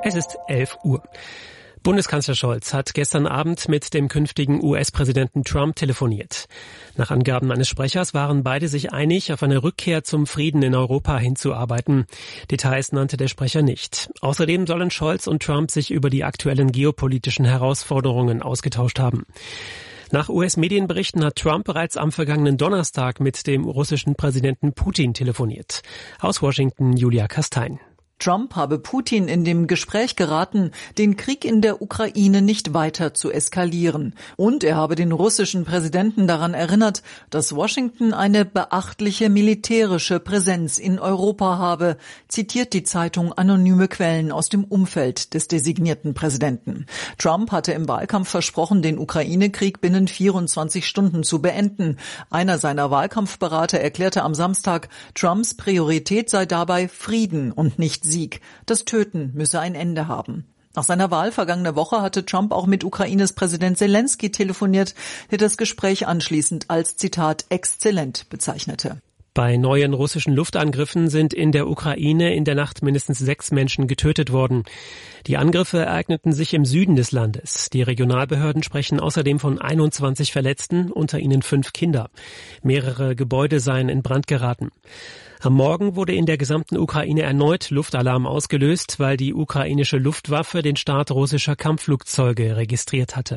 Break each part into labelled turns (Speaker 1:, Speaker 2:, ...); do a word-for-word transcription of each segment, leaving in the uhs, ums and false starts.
Speaker 1: Es ist elf Uhr. Bundeskanzler Scholz hat gestern Abend mit dem künftigen U S-Präsidenten Trump telefoniert. Nach Angaben eines Sprechers waren beide sich einig, auf eine Rückkehr zum Frieden in Europa hinzuarbeiten. Details nannte der Sprecher nicht. Außerdem sollen Scholz und Trump sich über die aktuellen geopolitischen Herausforderungen ausgetauscht haben. Nach U S-Medienberichten hat Trump bereits am vergangenen Donnerstag mit dem russischen Präsidenten Putin telefoniert. Aus Washington Julia Kastein.
Speaker 2: Trump habe Putin in dem Gespräch geraten, den Krieg in der Ukraine nicht weiter zu eskalieren. Und er habe den russischen Präsidenten daran erinnert, dass Washington eine beachtliche militärische Präsenz in Europa habe, zitiert die Zeitung anonyme Quellen aus dem Umfeld des designierten Präsidenten. Trump hatte im Wahlkampf versprochen, den Ukraine-Krieg binnen vierundzwanzig Stunden zu beenden. Einer seiner Wahlkampfberater erklärte am Samstag, Trumps Priorität sei dabei Frieden und nicht Sieg. Das Töten müsse ein Ende haben. Nach seiner Wahl vergangene Woche hatte Trump auch mit Ukraines Präsident Zelensky telefoniert, der das Gespräch anschließend als, Zitat, exzellent bezeichnete.
Speaker 1: Bei neuen russischen Luftangriffen sind in der Ukraine in der Nacht mindestens sechs Menschen getötet worden. Die Angriffe ereigneten sich im Süden des Landes. Die Regionalbehörden sprechen außerdem von einundzwanzig Verletzten, unter ihnen fünf Kinder. Mehrere Gebäude seien in Brand geraten. Am Morgen wurde in der gesamten Ukraine erneut Luftalarm ausgelöst, weil die ukrainische Luftwaffe den Start russischer Kampfflugzeuge registriert hatte.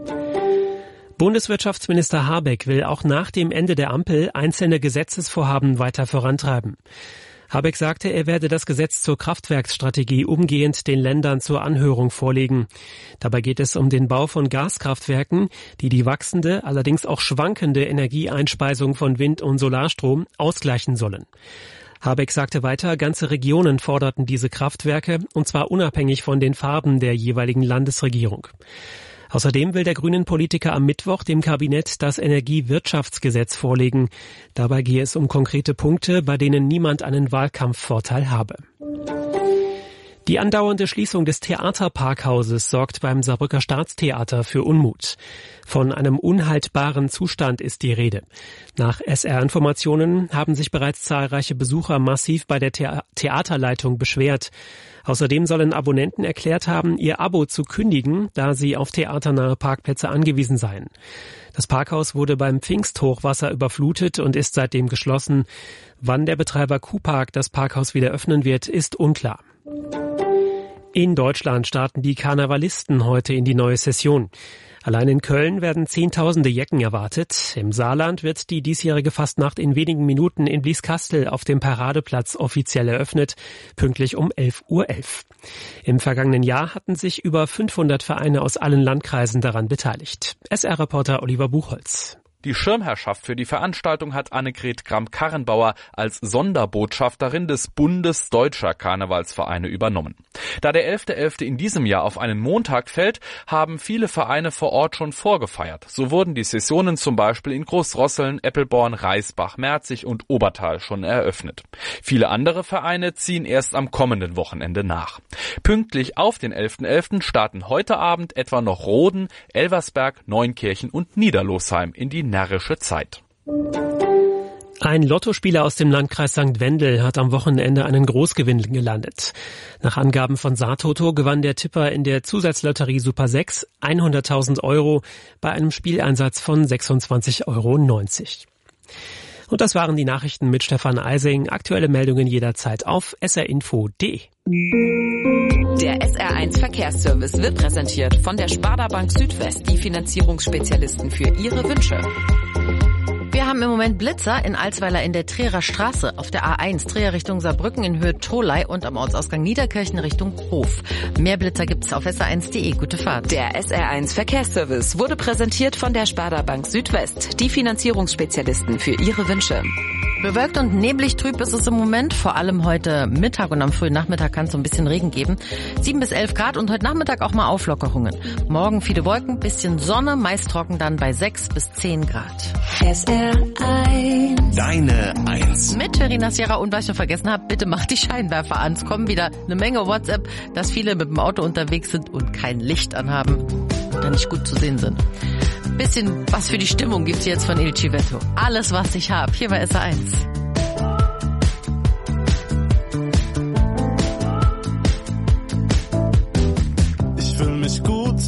Speaker 1: Bundeswirtschaftsminister Habeck will auch nach dem Ende der Ampel einzelne Gesetzesvorhaben weiter vorantreiben. Habeck sagte, er werde das Gesetz zur Kraftwerksstrategie umgehend den Ländern zur Anhörung vorlegen. Dabei geht es um den Bau von Gaskraftwerken, die die wachsende, allerdings auch schwankende Energieeinspeisung von Wind- und Solarstrom ausgleichen sollen. Habeck sagte weiter, ganze Regionen forderten diese Kraftwerke, und zwar unabhängig von den Farben der jeweiligen Landesregierung. Außerdem will der Grünen-Politiker am Mittwoch dem Kabinett das Energiewirtschaftsgesetz vorlegen. Dabei gehe es um konkrete Punkte, bei denen niemand einen Wahlkampfvorteil habe. Die andauernde Schließung des Theaterparkhauses sorgt beim Saarbrücker Staatstheater für Unmut. Von einem unhaltbaren Zustand ist die Rede. Nach S R-Informationen haben sich bereits zahlreiche Besucher massiv bei der The- Theaterleitung beschwert. Außerdem sollen Abonnenten erklärt haben, ihr Abo zu kündigen, da sie auf theaternahe Parkplätze angewiesen seien. Das Parkhaus wurde beim Pfingsthochwasser überflutet und ist seitdem geschlossen. Wann der Betreiber Q-Park das Parkhaus wieder öffnen wird, ist unklar. In Deutschland starten die Karnevalisten heute in die neue Session. Allein in Köln werden Zehntausende Jecken erwartet. Im Saarland wird die diesjährige Fastnacht in wenigen Minuten in Blieskastel auf dem Paradeplatz offiziell eröffnet, pünktlich um elf Uhr elf. Im vergangenen Jahr hatten sich über fünfhundert Vereine aus allen Landkreisen daran beteiligt. S R-Reporter Oliver Buchholz.
Speaker 3: Die Schirmherrschaft für die Veranstaltung hat Annegret Kramp-Karrenbauer als Sonderbotschafterin des Bundes Deutscher Karnevalsvereine übernommen. Da der elfter elfter in diesem Jahr auf einen Montag fällt, haben viele Vereine vor Ort schon vorgefeiert. So wurden die Sessionen zum Beispiel in Großrosseln, Eppelborn, Reisbach, Merzig und Obertal schon eröffnet. Viele andere Vereine ziehen erst am kommenden Wochenende nach. Pünktlich auf den elfter elfter starten heute Abend etwa noch Roden, Elversberg, Neunkirchen und Niederlosheim in die närrische Zeit.
Speaker 1: Ein Lottospieler aus dem Landkreis Sankt Wendel hat am Wochenende einen Großgewinn gelandet. Nach Angaben von Saartoto gewann der Tipper in der Zusatzlotterie Super sechs hunderttausend Euro bei einem Spieleinsatz von sechsundzwanzig Euro neunzig. Und das waren die Nachrichten mit Stefan Eising. Aktuelle Meldungen jederzeit auf s r info punkt d e.
Speaker 4: Der S R eins Verkehrsservice wird präsentiert von der Sparda Bank Südwest, die Finanzierungsspezialisten für Ihre Wünsche.
Speaker 5: Wir haben im Moment Blitzer in Alsweiler in der Trierer Straße, auf der A eins, Trier Richtung Saarbrücken in Höhe Tholey und am Ortsausgang Niederkirchen Richtung Hof. Mehr Blitzer gibt's auf s r eins punkt d e. Gute Fahrt.
Speaker 4: Der S R eins Verkehrsservice wurde präsentiert von der Sparda Bank Südwest, die Finanzierungsspezialisten für Ihre Wünsche.
Speaker 5: Bewölkt und neblig trüb ist es im Moment, vor allem heute Mittag und am frühen Nachmittag kann es so ein bisschen Regen geben. sieben bis elf Grad und heute Nachmittag auch mal Auflockerungen. Morgen viele Wolken, bisschen Sonne, meist trocken dann bei sechs bis zehn Grad.
Speaker 6: S R eins.
Speaker 7: Deine Eins.
Speaker 5: Mit Verena Sierra und was ich noch vergessen habe, bitte macht die Scheinwerfer an. Es kommen wieder eine Menge WhatsApp, dass viele mit dem Auto unterwegs sind und kein Licht anhaben und dann nicht gut zu sehen sind. Bisschen was für die Stimmung gibt's jetzt von Il Civetto. Alles, was ich hab, hier bei S R eins.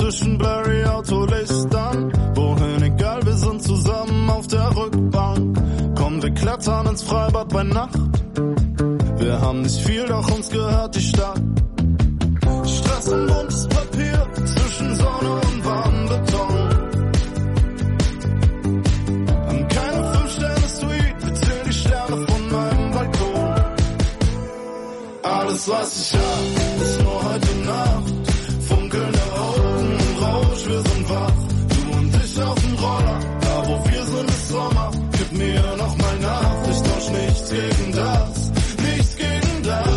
Speaker 7: zwischen blurry Autolichtern. Wohin egal, wir sind zusammen auf der Rückbank. Komm, wir klettern ins Freibad bei Nacht. Wir haben nicht viel, doch uns gehört die Stadt. Stress und buntes Papier zwischen Sonne und warmem Beton. Haben keine Fünf-Sterne-Suite, wir zählen die Sterne von meinem Balkon. Alles, was ich hab, ist nur heute Nacht. Funkelnde Augen im Rausch, wir sind wach. Du und ich auf dem Roller, da wo wir sind ist Sommer. Gib mir noch mal nach, ich tausch nichts gegen das, nichts gegen das.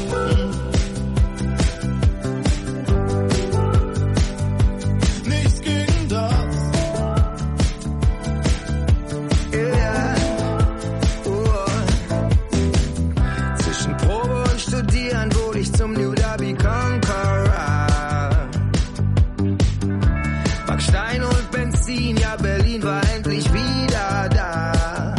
Speaker 7: Nichts gegen das.
Speaker 8: Yeah. Oh. Zwischen Probe und Studieren wurde ich zum New Derby Conqueror. Backstein und Benzin, ja Berlin war endlich wieder da.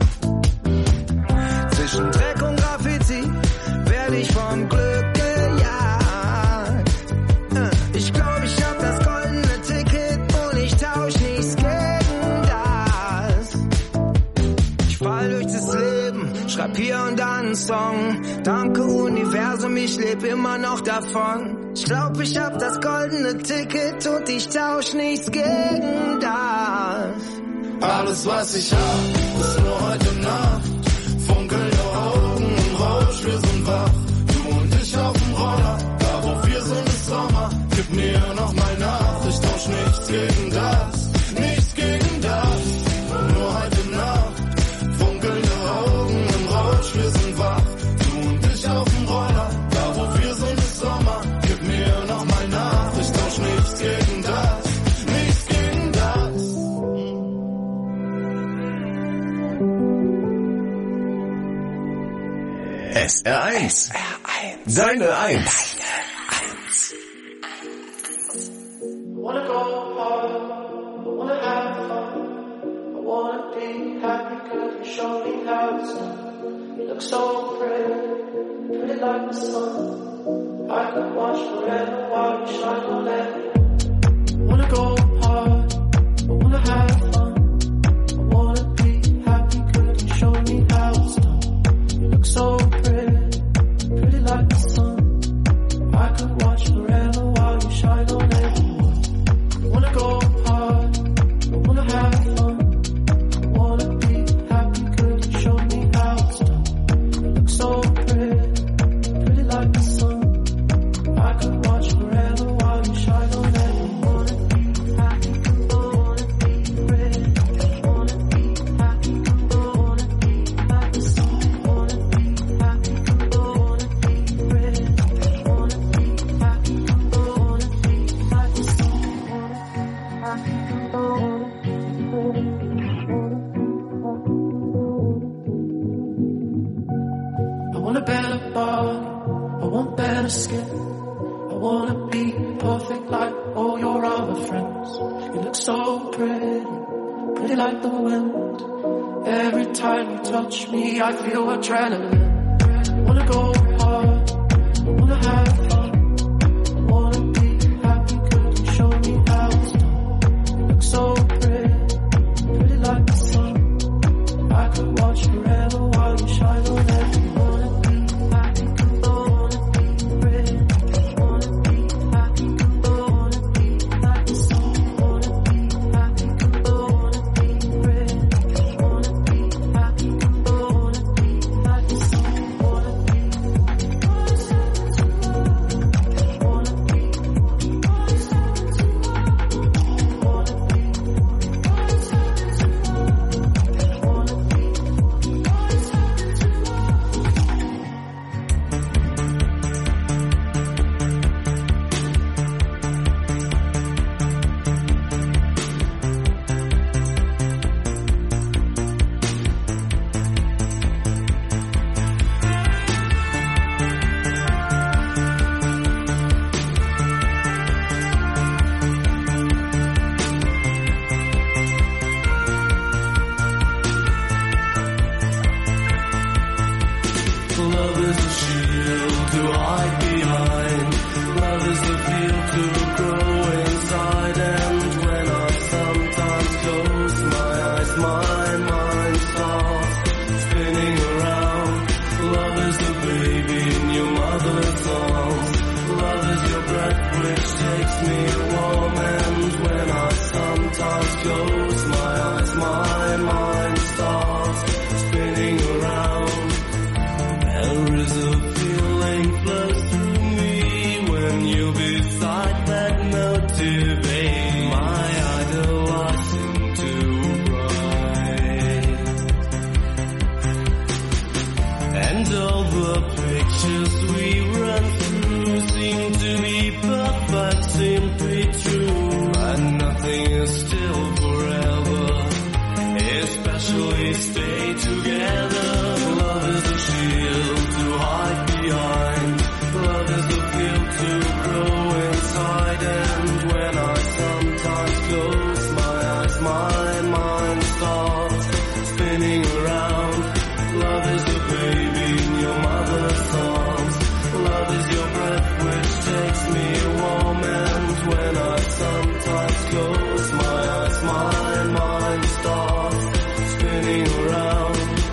Speaker 8: Zwischen Dreck und Graffiti werde ich vom Glück gejagt. Ich glaube, ich hab das goldene Ticket und ich tausch nichts gegen das. Ich fall durch das Leben, schreib hier und da einen Song. Danke Universum, ich lebe immer noch davon. Ich glaub, ich hab das goldene Ticket und ich tausch nichts gegen das.
Speaker 7: Alles, was ich hab, ist nur heute Nacht. Funkelnde Augen im Rausch, wir sind wach. Du und ich auf dem Roller, da wo wir sind ist Sommer. Gib mir noch mal nach, ich tausch nichts gegen das, nichts gegen das. Nur heute Nacht. Funkelnde Augen im Rausch, wir sind wach. Du und ich auf dem Roller, da wo wir sind ist Sommer. Gib mir noch mal nach, ich tausch nichts gegen das, nichts gegen das.
Speaker 9: S R eins. Deine Eins.
Speaker 10: Wanna go hard, I wanna have fun, I wanna be happy, cause you show me how it's done. You look so pretty, pretty like the sun. I could watch forever while you shine on everyone. Wanna go hard, I wanna have fun, I wanna be happy, cause you show me how it's done. You look so pretty, pretty like the sun. I could watch forever while you shine on everyone. Wanna go hard, I wanna have fun, I wanna be happy, could you show me how it's done? You look so pretty, pretty like the sun. I could watch forever while you shine on everyone. Wanna be happy, I wanna be pretty, wanna be happy, I wanna be like the sun. Wanna be happy, I wanna be pretty, wanna be happy, I wanna be like the sun. I want a better body, I want better skin. I wanna be perfect like all your other friends. You look so pretty, pretty like the wind. Every time you touch me, I feel adrenaline. I wanna go hard, I wanna have fun, I wanna be happy, could you show me how it's done? You look so pretty, pretty like the sun. I could watch forever while you shine on everyone. Wanna be happy, I wanna be pretty, wanna be happy, I wanna be like the sun. Wanna be happy, I wanna be pretty, wanna be happy, I wanna be like the sun. Wanna be
Speaker 7: baby in your mother's arms. Love is your breath which takes me warm, and when I sometimes close my eyes, my mind starts spinning around. There is a feeling flows through me when you're beside that motivate my idol I seem to bright. And all the pictures we run through seem to be perfect, simply true, and nothing is still forever, especially stay together. Love is a shield to hide behind. Love is a field to grow inside, and when I sometimes close my eyes, my mind starts spinning around. Love is a baby in your mother's arms. Love is your breath which takes me warm, and when I sometimes close my eyes, my mind starts spinning around.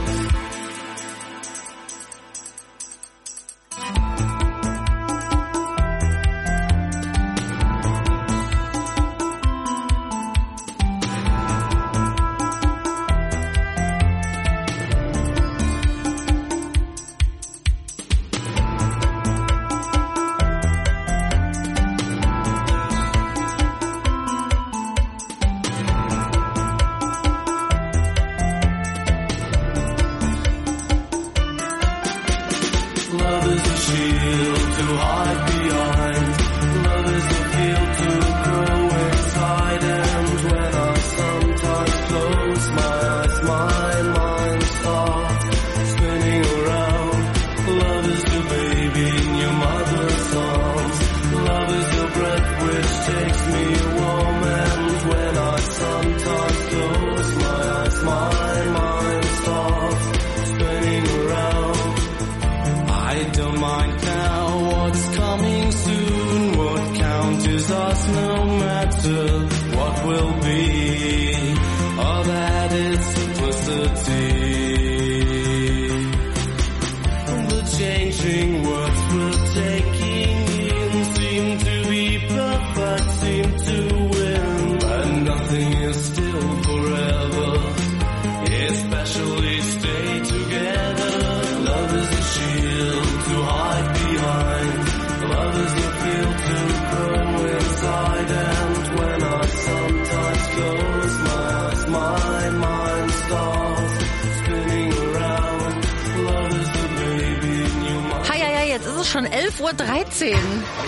Speaker 7: Love is a shield to hide behind. Love is a field to grow inside, and when I sometimes close my eyes, my mind starts spinning around. Love is the baby in your mother's arms. Love is your breath which takes me warm, and when I sometimes close my eyes, my mind starts spinning around. I don't mind now what's coming soon. What counts is us, no matter what will be. All that is simplicity. The changing words we're taking in seem to be perfect, seem to win, and nothing is still forever, especially stay together. Love is a shield to hide behind. Love is the field to grow inside, and when I sometimes close my eyes, my mind starts spinning around. Love is the baby in your mind.
Speaker 5: Hi, hi, hi, jetzt ist es schon elf Uhr dreizehn.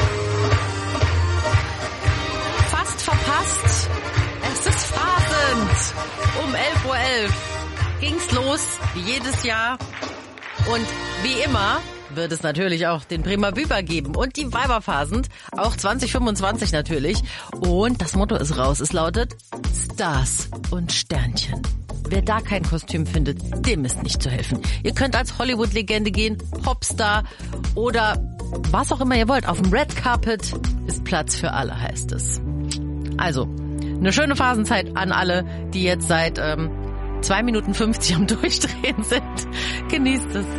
Speaker 5: Fast verpasst. Es ist Phasend. Um elf Uhr elf ging's los, wie jedes Jahr. Und wie immer wird es natürlich auch den Bremer Büber geben und die Weiberphasend, auch zwanzig fünfundzwanzig natürlich. Und das Motto ist raus, es lautet Stars und Sternchen. Wer da kein Kostüm findet, dem ist nicht zu helfen. Ihr könnt als Hollywood-Legende gehen, Popstar oder was auch immer ihr wollt. Auf dem Red Carpet ist Platz für alle, heißt es. Also, eine schöne Phasenzeit an alle, die jetzt seit ähm, zwei Minuten fünfzig am Durchdrehen sind. Genießt es.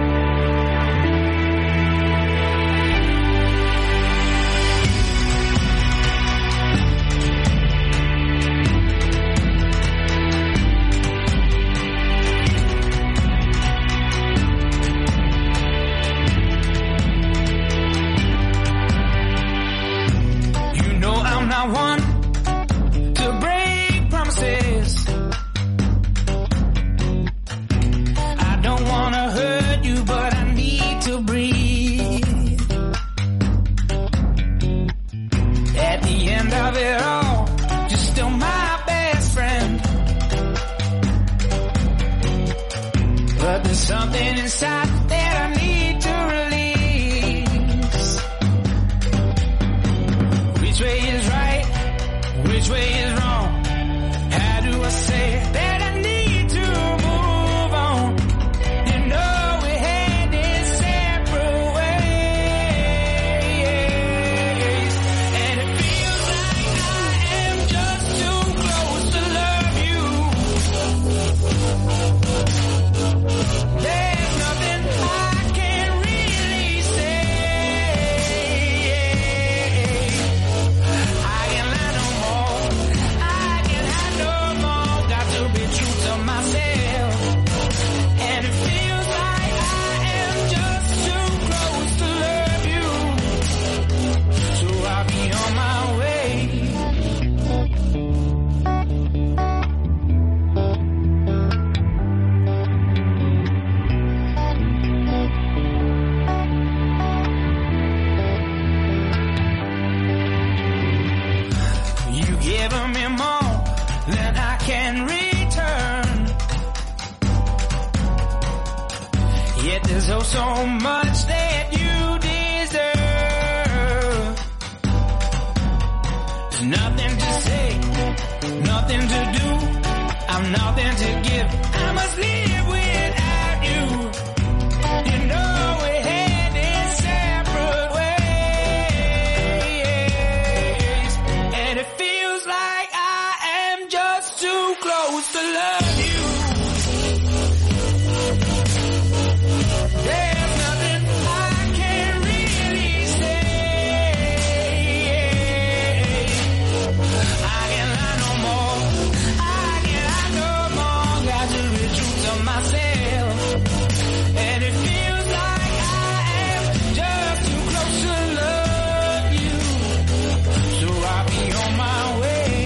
Speaker 8: You know I'm not one to break promises. I don't wanna hurt you, but I need to breathe. At the end of it all, you're still my best friend. But there's something inside that I need to release. Which way is right? Which way is wrong? How do I say that I need to move on? You know we headed separate ways, and it feels like I am just too close to love you. There's nothing so much that you deserve. There's nothing to say, nothing to do. I'm nothing to give. I must live without you. You know we're headed separate ways, and it feels like I am just too close to love you. There's nothing I can really say. I can't lie no more. I can't lie no more. Got to be true to myself, and it feels like I am just too close to love you. So I'll be on my way.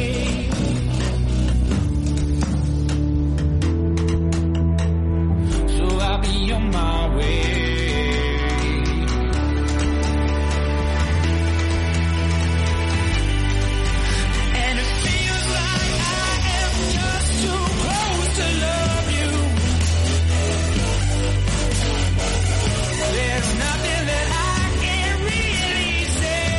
Speaker 8: So I'll be on my way. And it feels like I am just too close to love you. There's nothing that I can really say.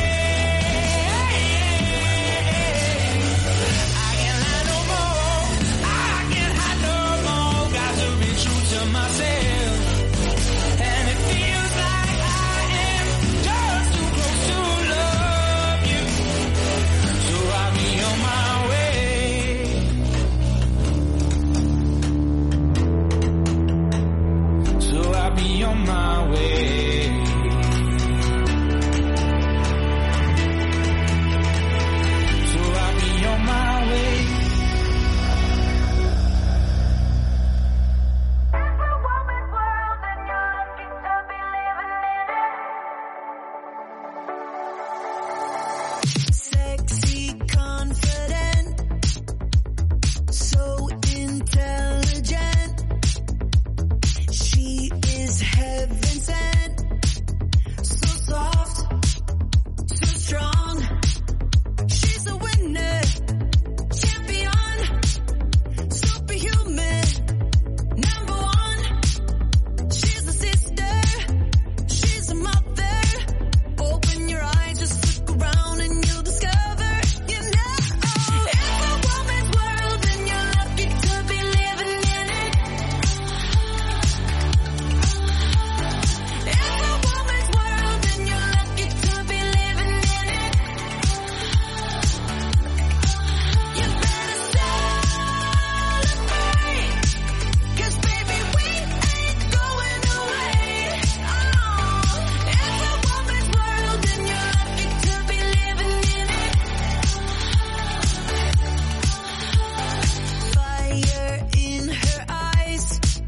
Speaker 8: I can't lie no more. I can't hide no more. Got to be true to myself. And it feels like I am just too close to love you. So I'll be on my way. So I'll be on my way. So I'll be on my way.
Speaker 6: Sexy, confident, so intelligent. She is heaven sent, so soft, so strong. She's a winner, champion, superhuman, number one. She's a sister, she's a mother. Open your eyes, just look around and you'll discover, you know, it's a woman's world and you're lucky to be living in it. It's a woman's world and you're lucky to be living in it. You better celebrate, 'cause baby we ain't going away. Oh, it's a woman's world and you're lucky to be living in it. Fire in her eyes,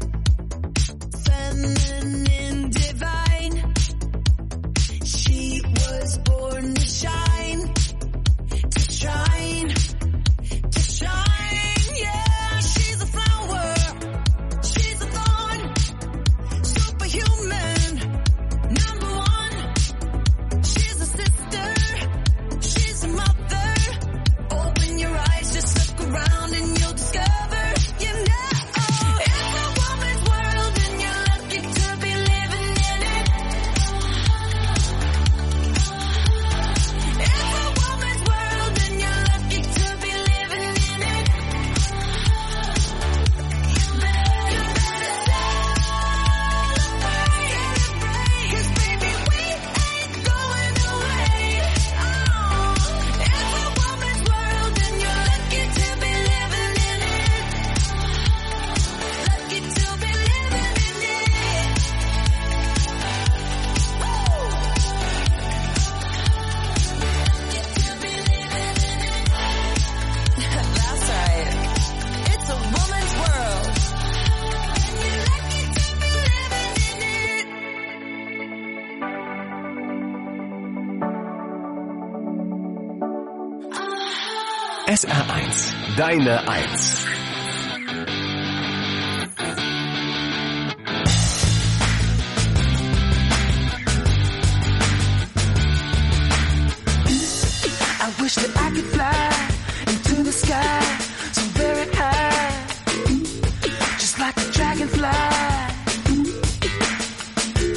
Speaker 6: feminine, divine. She was born to shine, to shine, to shine. Yeah, she's a flower, she's a thorn, superhuman, number one. She's a sister, she's a mother. Open your eyes, just look around and you'll discover, you know, it's a woman's world and you're lucky to be living in it. It's a woman's world and you're lucky to be living in it. You better, you better celebrate, 'cause baby we ain't going away. Oh, it's a woman's world and you're lucky to be living in it. Lucky to be living in it. Woo! Lucky to be living in it. That's right. It's a woman's world and you're lucky to be living in it.
Speaker 9: S R eins, deine Eins.
Speaker 8: I wish that I could fly into the sky so very high, just like a dragonfly.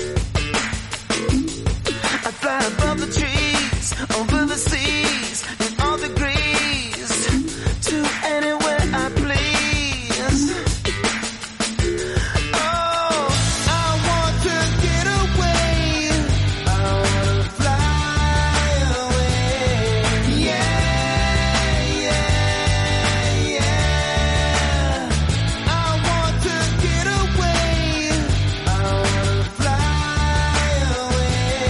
Speaker 8: fly above the trees, over the seas, in all degrees, to anywhere I please. Oh, I want to get away. I wanna fly away. Yeah, yeah, yeah. I want to get away. I wanna fly away.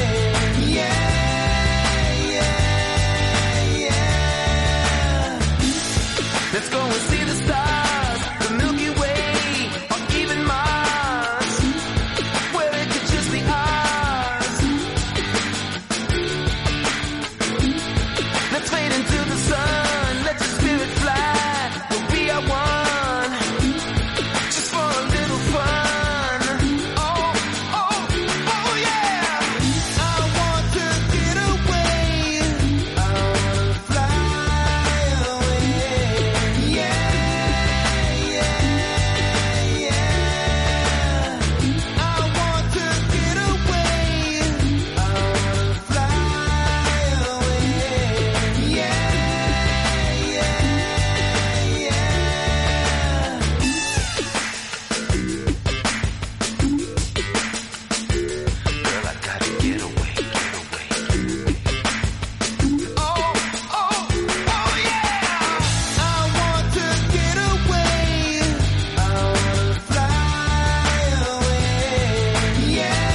Speaker 8: Yeah, yeah, yeah. Let's go and see the stars, the Milky Way, or even Mars, where it could just be ours. Let's fade into the sun, let your spirit fly, we'll be our one, just for a little fun. Oh, oh, oh yeah! I want to get away, I wanna fly away. Yeah, yeah, yeah. I want to get away, I wanna fly away. Yeah, yeah, yeah. Girl, I gotta get away, get away. Oh, oh, oh yeah! I want to get away. I wanna fly away. Yeah,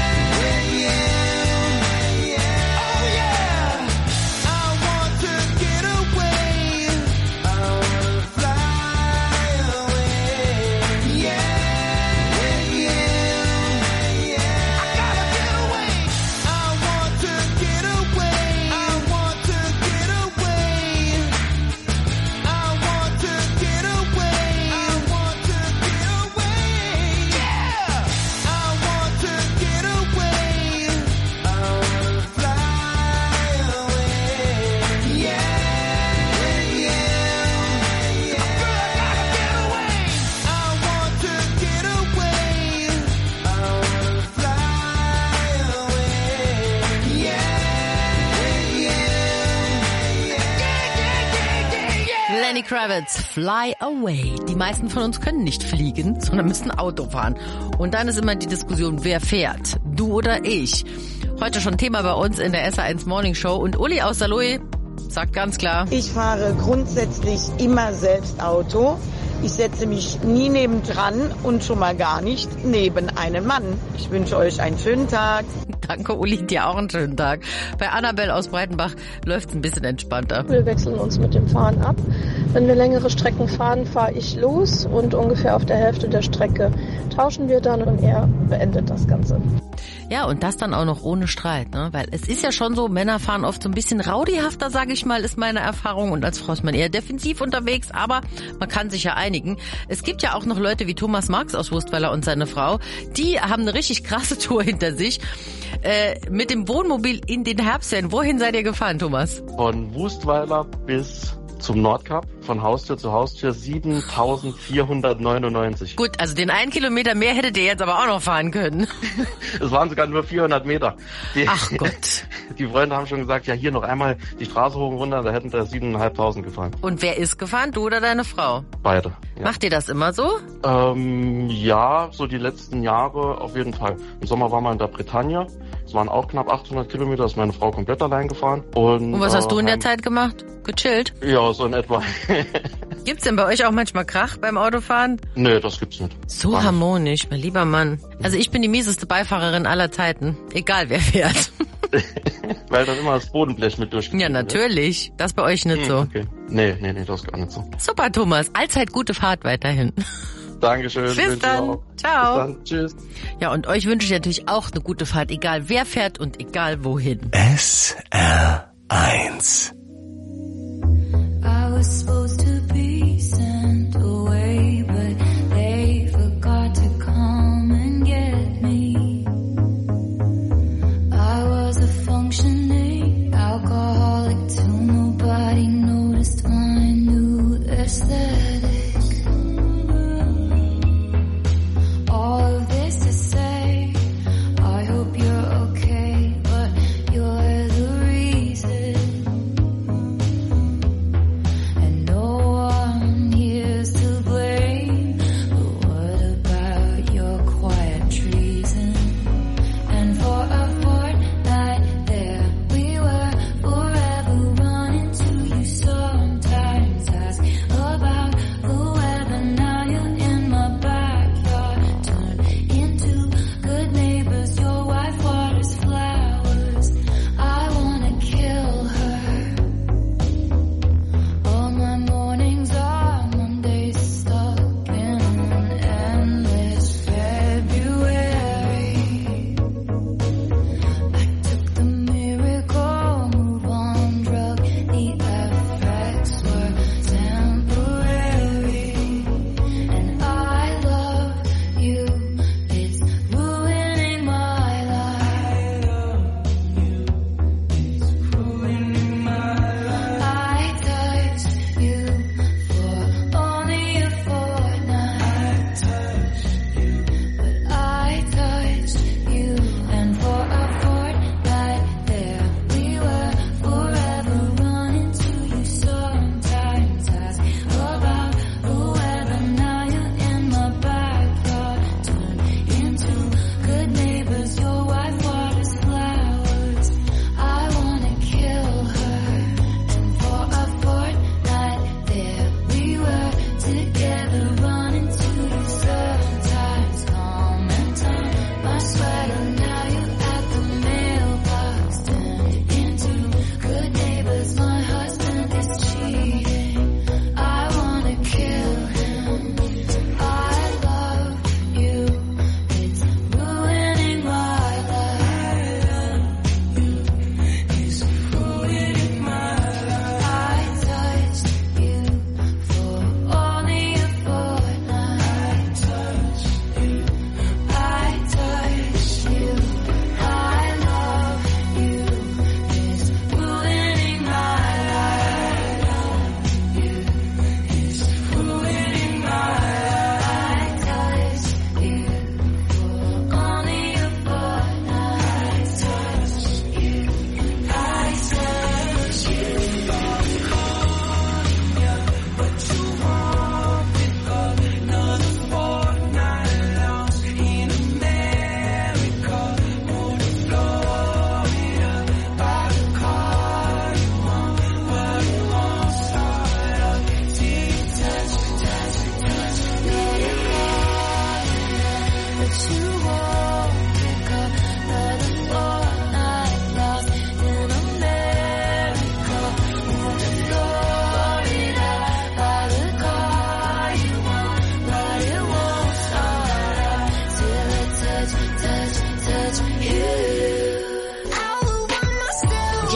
Speaker 8: yeah, yeah. Oh yeah! I want to get away. I wanna fly away. Yeah, yeah, yeah. I gotta get away. I want to get away. I want to get away. I want to get away. I want to get away. Yeah. I want to get away. I wanna fly away. Yeah, yeah, yeah. Girl, I gotta get away. I want to get away. I wanna fly away. Yeah, yeah, yeah.
Speaker 5: Lenny Kravitz, Fly Away. Die meisten von uns können nicht fliegen, sondern müssen Auto fahren. Und dann ist immer die Diskussion, wer fährt? Du oder ich? Heute schon Thema bei uns in der S R eins Morning Show. Und Uli aus Saarlouis sagt ganz klar,
Speaker 11: Ich fahre grundsätzlich immer selbst Auto. Ich setze mich nie nebendran und schon mal gar nicht neben einen Mann. Ich wünsche euch einen schönen Tag.
Speaker 5: danke Uli, dir auch einen schönen Tag. Bei Annabelle aus Breitenbach läuft's ein bisschen entspannter.
Speaker 12: Wir wechseln uns mit dem Fahren ab. Wenn wir längere Strecken fahren, fahre ich los und ungefähr auf der Hälfte der Strecke tauschen wir dann und er beendet das Ganze.
Speaker 5: Ja, und das dann auch noch ohne Streit, ne? Weil es ist ja schon so, Männer fahren oft so ein bisschen rowdyhafter, sage ich mal, ist meine Erfahrung. Und als Frau ist man eher defensiv unterwegs, aber man kann sich ja einigen. Es gibt ja auch noch Leute wie Thomas Marx aus Wurstweiler und seine Frau, die haben eine richtig krasse Tour hinter sich. Äh, mit dem Wohnmobil in den Herbstferien. Wohin seid ihr gefahren, Thomas?
Speaker 13: Von Wurstweiler bis zum Nordkap, von Haustür zu Haustür, siebentausendvierhundertneunundneunzig.
Speaker 5: Gut, also den einen Kilometer mehr hättet ihr jetzt aber auch noch fahren können.
Speaker 13: Es waren sogar nur vierhundert Meter. Die,
Speaker 5: Ach Gott.
Speaker 13: Die Freunde haben schon gesagt, ja hier noch einmal die Straße hoch und runter, da hätten da siebeneinhalbtausend gefahren.
Speaker 5: Und wer ist gefahren, du oder deine Frau?
Speaker 13: Beide. Ja.
Speaker 5: Macht ihr das immer so?
Speaker 13: Ähm, ja, so die letzten Jahre auf jeden Fall. Im Sommer waren wir in der Bretagne. Es waren auch knapp achthundert Kilometer, ist meine Frau komplett allein gefahren. Und,
Speaker 5: und was hast
Speaker 13: äh,
Speaker 5: du in der Zeit gemacht? Gechillt?
Speaker 13: Ja, so in etwa.
Speaker 5: Gibt's denn bei euch auch manchmal Krach beim Autofahren?
Speaker 13: Nee, das gibt's nicht.
Speaker 5: So War harmonisch, mein lieber Mann. Also ich bin die mieseste Beifahrerin aller Zeiten. Egal wer fährt.
Speaker 13: Weil dann immer das Bodenblech mit durchgeht.
Speaker 5: Ja, natürlich. Das ist bei euch nicht
Speaker 13: hm,
Speaker 5: so.
Speaker 13: Okay. Nee, nee, nee, das ist gar nicht so.
Speaker 5: Super, Thomas. Allzeit gute Fahrt weiterhin.
Speaker 13: Dankeschön.
Speaker 5: Bis dann. Ciao.
Speaker 13: Bis dann. Tschüss.
Speaker 5: Ja, und euch wünsche ich natürlich auch eine gute Fahrt, egal wer fährt und egal wohin.
Speaker 9: S R eins.
Speaker 6: I was supposed to be sent away, but they forgot to come and get me. I was a functioning alcoholic till nobody noticed my new aesthetic. All of this to say, I hope you're okay, but you're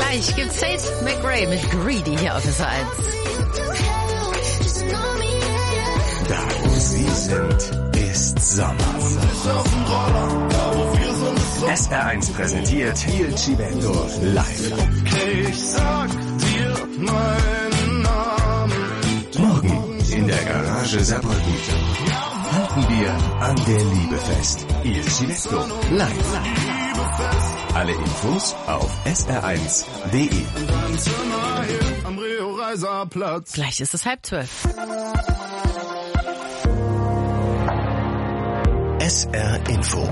Speaker 5: Gleich gibt's Tate McRae mit Greedy hier auf S R eins.
Speaker 9: Da wo Sie sind, ist Sommer. S R eins präsentiert Il Civetto live.
Speaker 7: Ich sag dir meinen Namen.
Speaker 9: Morgen in der Garage Saarbrücken. Halten wir an der Liebe fest. Il Civetto live. Alle Infos auf S R eins punkt de.
Speaker 7: Am Rio-Reiser-Platz.
Speaker 5: Gleich ist es halb zwölf.
Speaker 9: S R Info.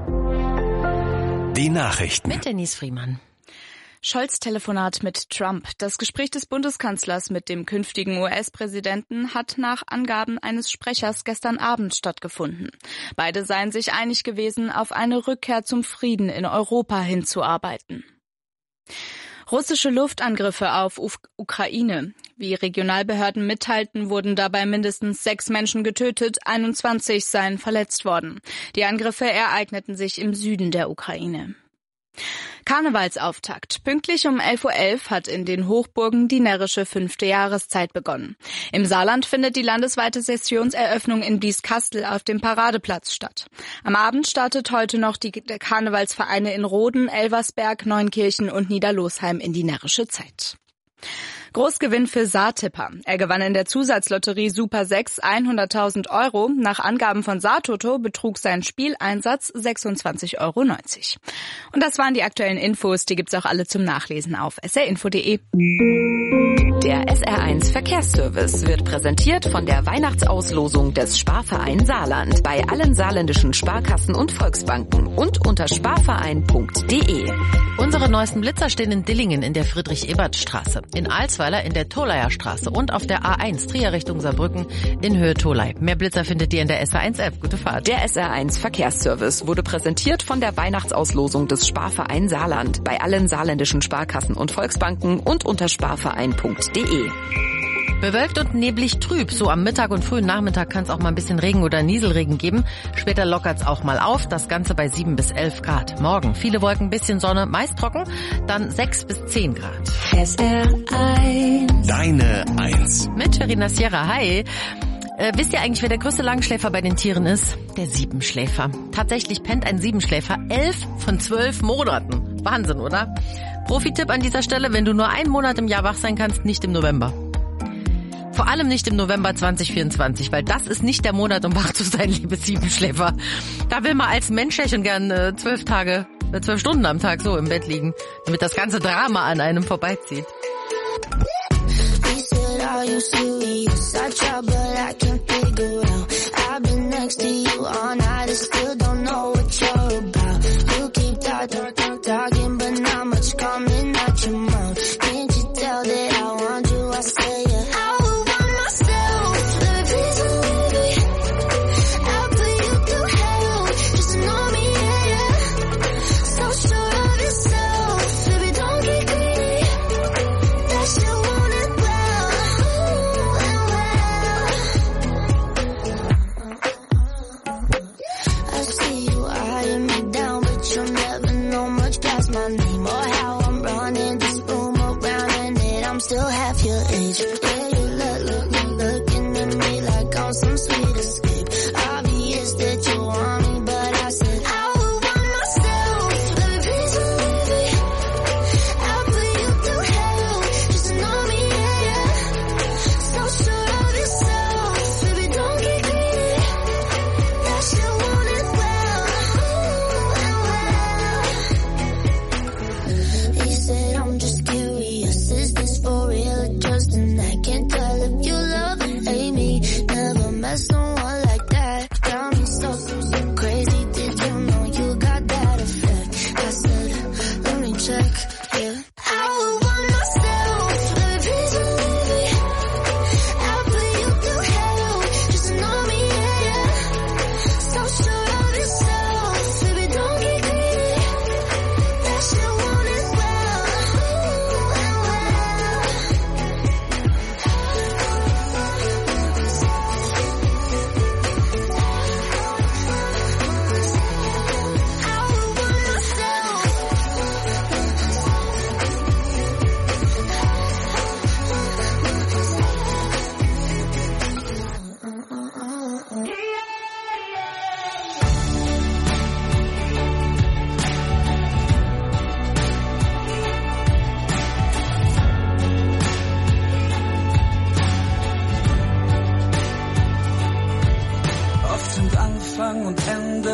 Speaker 9: Die Nachrichten.
Speaker 5: Mit Denise Friemann.
Speaker 14: Scholz Telefonat mit Trump. Das Gespräch des Bundeskanzlers mit dem künftigen U S-Präsidenten hat nach Angaben eines Sprechers gestern Abend stattgefunden. Beide seien sich einig gewesen, auf eine Rückkehr zum Frieden in Europa hinzuarbeiten. Russische Luftangriffe auf Uf- Ukraine. Wie Regionalbehörden mitteilten, wurden dabei mindestens sechs Menschen getötet, einundzwanzig seien verletzt worden. Die Angriffe ereigneten sich im Süden der Ukraine. Karnevalsauftakt. Pünktlich um elf Uhr elf hat in den Hochburgen die närrische fünfte Jahreszeit begonnen. Im Saarland findet die landesweite Sessionseröffnung in Blieskastel auf dem Paradeplatz statt. Am Abend startet heute noch die Karnevalsvereine in Roden, Elversberg, Neunkirchen und Niederlosheim in die närrische Zeit. Großgewinn für Saartipper. Er gewann in der Zusatzlotterie Super sechs hunderttausend Euro. Nach Angaben von Saartoto betrug sein Spieleinsatz sechsundzwanzig Euro neunzig. Und das waren die aktuellen Infos. Die gibt's auch alle zum Nachlesen auf s r info punkt de.
Speaker 4: Der S R eins Verkehrsservice wird präsentiert von der Weihnachtsauslosung des Sparverein Saarland bei allen saarländischen Sparkassen und Volksbanken und unter sparverein punkt de.
Speaker 5: Unsere neuesten Blitzer stehen in Dillingen in der Friedrich-Ebert-Straße, in Alsweiler in der Tolaier Straße und auf der A eins Trier Richtung Saarbrücken in Höhe Tolai. Mehr Blitzer findet ihr in der S R eins App. Gute Fahrt.
Speaker 4: Der S R eins Verkehrsservice wurde präsentiert von der Weihnachtsauslosung des Sparverein Saarland bei allen saarländischen Sparkassen und Volksbanken und unter sparverein punkt de.
Speaker 5: Bewölkt und neblig trüb. So am Mittag und frühen Nachmittag kann es auch mal ein bisschen Regen oder Nieselregen geben. Später lockert's auch mal auf. Das Ganze bei sieben bis elf Grad. Morgen viele Wolken, bisschen Sonne, meist trocken. Dann sechs bis zehn Grad.
Speaker 4: S R eins.
Speaker 9: Deine Eins.
Speaker 5: Mit Verena Sierra. Hi. Äh, wisst ihr eigentlich, wer der größte Langschläfer bei den Tieren ist? Der Siebenschläfer. Tatsächlich pennt ein Siebenschläfer elf von zwölf Monaten. Wahnsinn, oder? Profi-Tipp an dieser Stelle, wenn du nur einen Monat im Jahr wach sein kannst, nicht im November. Vor allem nicht im November zwanzig vierundzwanzig, weil das ist nicht der Monat, um wach zu sein, liebe Siebenschläfer. Da will man als Mensch ja schon gern äh, zwölf Tage, äh, zwölf Stunden am Tag so im Bett liegen, damit das ganze Drama an einem vorbeizieht.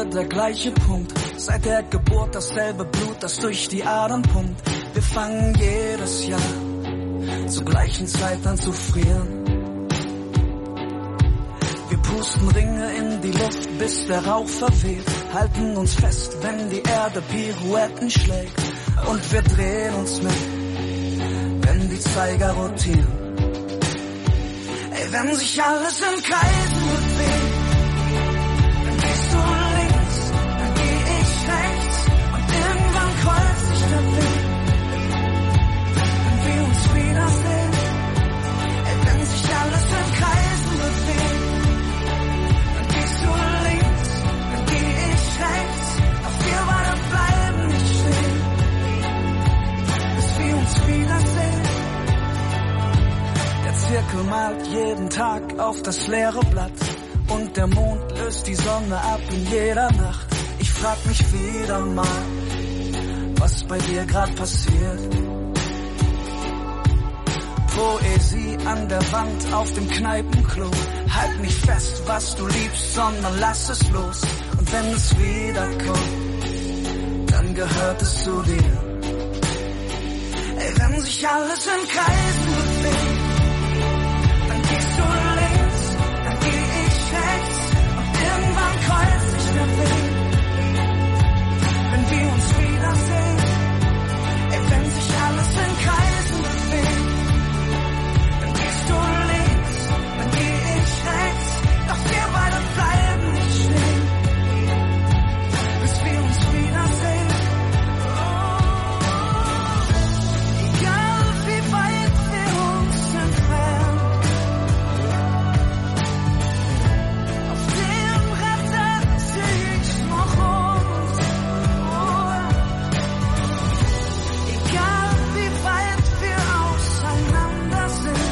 Speaker 15: immer der gleiche Punkt. Seit der Geburt dasselbe Blut, das durch die Adern pumpt. Wir fangen jedes Jahr zur gleichen Zeit an zu frieren. Wir pusten Ringe in die Luft, bis der Rauch verweht. Halten uns fest, wenn die Erde Pirouetten schlägt. Und wir drehen uns mit, wenn die Zeiger rotieren. Ey, wenn sich alles in Kreisen bewegt, dann gehst du links, dann geh ich rechts. Und irgendwann kreuzt sich der Weg, wenn wir uns wiedersehen. Ey, wenn sich alles in Kreisen bewegt, dann gehst du links, dann geh ich rechts. Doch wir beide bleiben nicht stehen, bis wir uns wiedersehen. Der Zirkel malt jeden Tag auf das leere Blatt und der Mond löst die Sonne ab in jeder Nacht. Ich frag mich wieder mal, was bei dir grad passiert. Poesie an der Wand auf dem Kneipenklo. Halt nicht fest, was du liebst, sondern lass es los. Und wenn es wiederkommt, dann gehört es zu dir. Ey, wenn sich alles in Kreisen bewegt, dann gehst du links, dann geh ich rechts. Und irgendwann kreuzt sich der Weg, wenn wir uns wiedersehen. Ey, wenn sich alles in Kreisen bewegt, dann gehst du links, dann geh ich rechts. Doch wir beide bleiben nicht stehen, bis wir uns wiedersehen. Egal wie weit wir uns entfernen, auf dem Retter seh ich noch uns. Oh. Egal wie weit wir auseinander sind,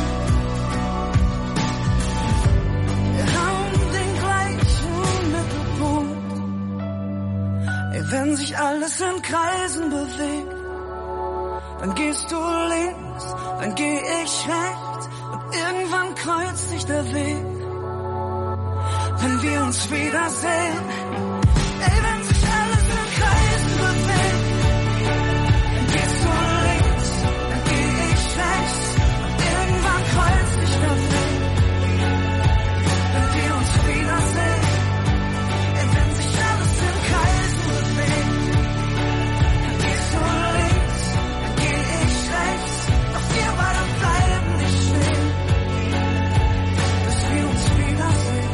Speaker 15: wir haben den gleichen Mittelpunkt. Ey, wenn sich alles in Kreisen bewegt, dann gehst du links, dann geh ich rechts. Und irgendwann kreuzt sich der Weg, wenn wir uns wiedersehen. Ey, wenn sich alles in Kreisen bewegt, dann gehst du links, dann geh ich rechts. Und irgendwann kreuzt sich der Weg, wenn wir uns wiedersehen. Ey, wenn sich alles in Kreisen bewegt, dann gehst du links, dann geh ich rechts. Doch wir beide bleiben nicht stehen, bis wir uns wiedersehen.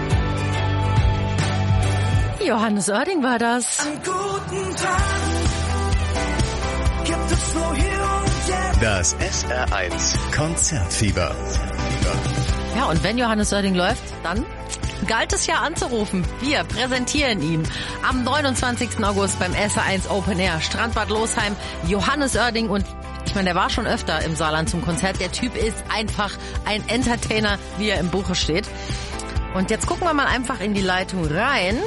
Speaker 5: Johannes Oerding war das.
Speaker 15: An guten Tagen gibt es nur hier und jetzt.
Speaker 9: Das S R eins Konzertfieber.
Speaker 5: Ja, und wenn Johannes Oerding läuft, dann galt es ja anzurufen. Wir präsentieren ihn am neunundzwanzigsten August beim S R eins Open Air Strandbad Losheim. Johannes Oerding, und ich meine, der war schon öfter im Saarland zum Konzert. Der Typ ist einfach ein Entertainer, wie er im Buche steht. Und jetzt gucken wir mal einfach in die Leitung rein.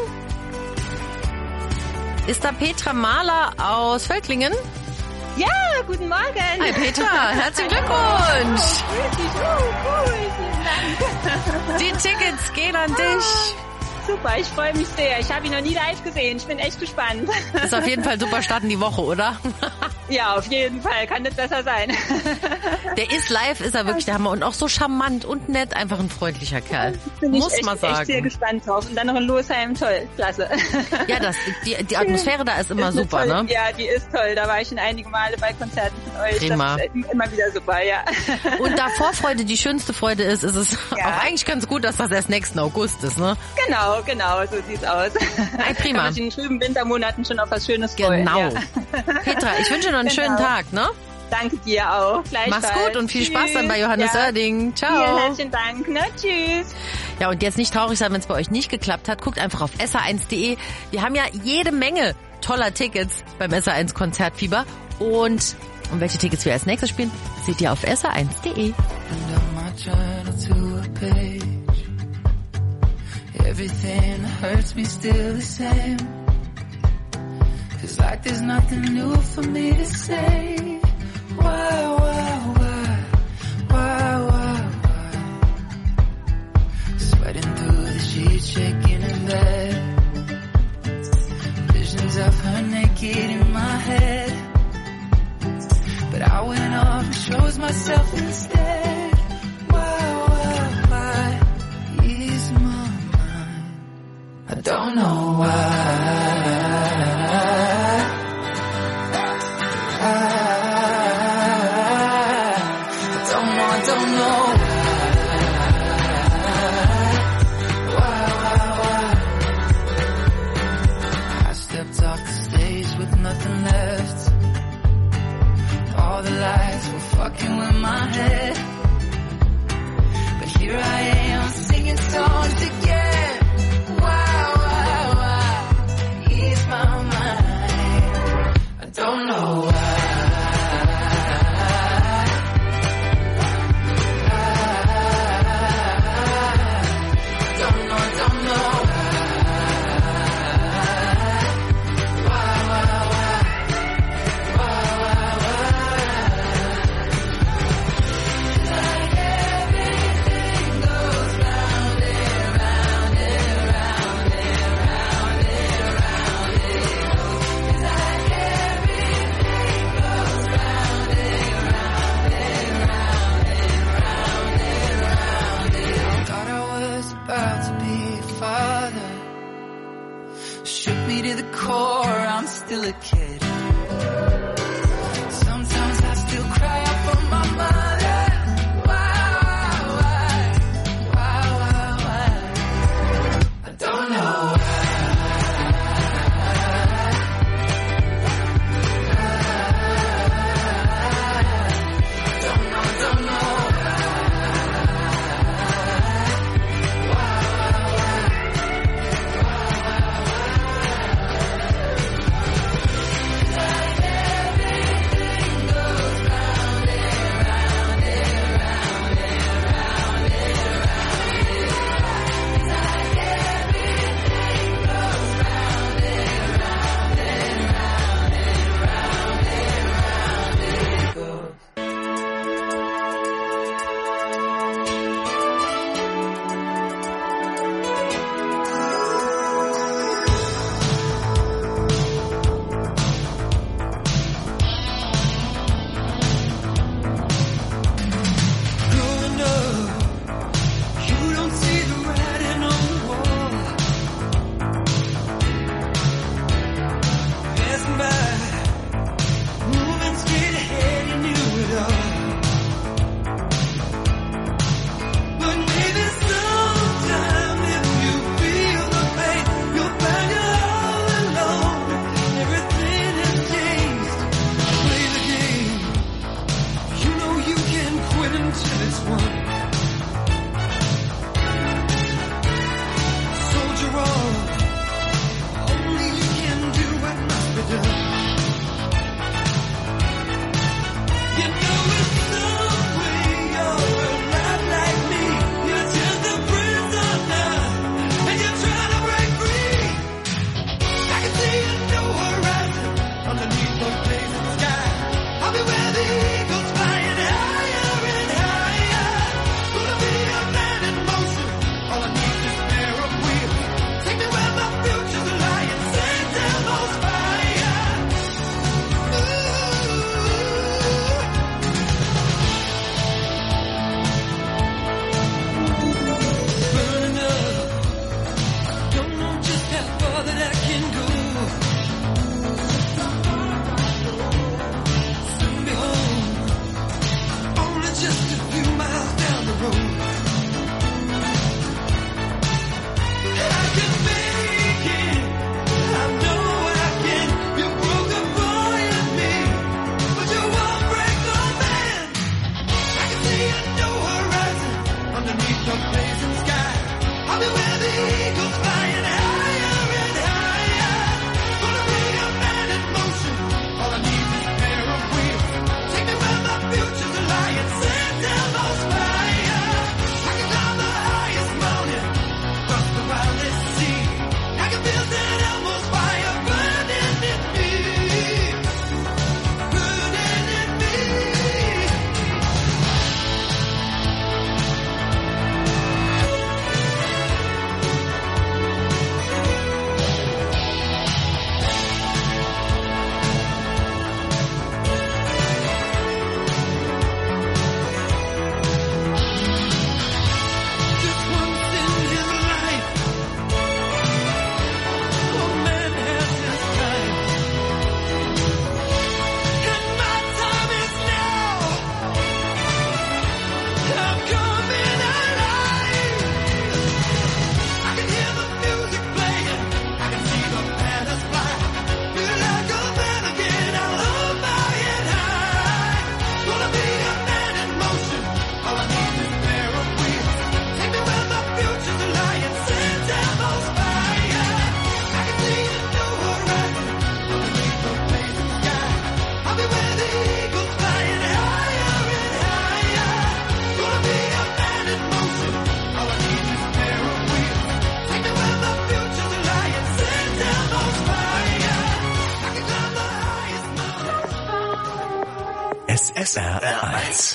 Speaker 5: Ist da Petra Mahler aus Völklingen?
Speaker 16: Ja, guten Morgen.
Speaker 5: Hi Petra, herzlichen Glückwunsch. Die Tickets gehen an dich.
Speaker 16: Super, ich freue mich sehr. Ich habe ihn noch nie live gesehen. Ich bin echt gespannt.
Speaker 5: Ist auf jeden Fall super Start in die Woche, oder?
Speaker 16: Ja, auf jeden Fall. Kann nicht besser sein.
Speaker 5: Der ist live, ist er wirklich der Hammer. Und auch so charmant und nett. Einfach ein freundlicher Kerl.
Speaker 16: Bin
Speaker 5: Muss
Speaker 16: ich echt,
Speaker 5: man sagen.
Speaker 16: echt sehr gespannt drauf. Und dann noch in Losheim. Toll, klasse.
Speaker 5: Ja, das, die, die Atmosphäre da ist immer
Speaker 16: ist
Speaker 5: super,
Speaker 16: toll,
Speaker 5: ne?
Speaker 16: Ja, die ist toll. Da war ich schon einige Male bei Konzerten von euch.
Speaker 5: Prima.
Speaker 16: Das ist immer wieder super, ja.
Speaker 5: Und da Vorfreude die schönste Freude ist, ist es ja auch eigentlich ganz gut, dass das erst nächsten August ist, ne?
Speaker 16: Genau, genau, so sieht's aus.
Speaker 5: Ei, prima.
Speaker 16: Kann man sich in den trüben Wintermonaten schon auf was Schönes freuen.
Speaker 5: Genau.
Speaker 16: Ja.
Speaker 5: Petra, ich wünsche dir noch einen
Speaker 16: Genau.
Speaker 5: schönen Tag, ne?
Speaker 16: Danke dir auch. Gleichfalls.
Speaker 5: Mach's gut und viel Spaß
Speaker 16: Tschüss.
Speaker 5: dann bei Johannes
Speaker 16: Ja.
Speaker 5: Oerding. Ciao.
Speaker 16: Vielen herzlichen Dank. Ne? Tschüss.
Speaker 5: Ja, und jetzt nicht traurig sein, wenn es bei euch nicht geklappt hat. Guckt einfach auf S R eins punkt de. Wir haben ja jede Menge toller Tickets beim S R eins Konzertfieber. Und um welche Tickets wir als nächstes spielen, seht ihr auf S R eins punkt de.
Speaker 17: Everything hurts me still the same. Feels like there's nothing new for me to say. Why, why, why, why, why, why? Sweating through the sheets, shaking in bed. myself instead. Why, why, why ease my mind? I don't know why. Fucking with my head, but here I am singing songs again. Why, why, why ease my mind? I don't know why.
Speaker 9: S S R eins.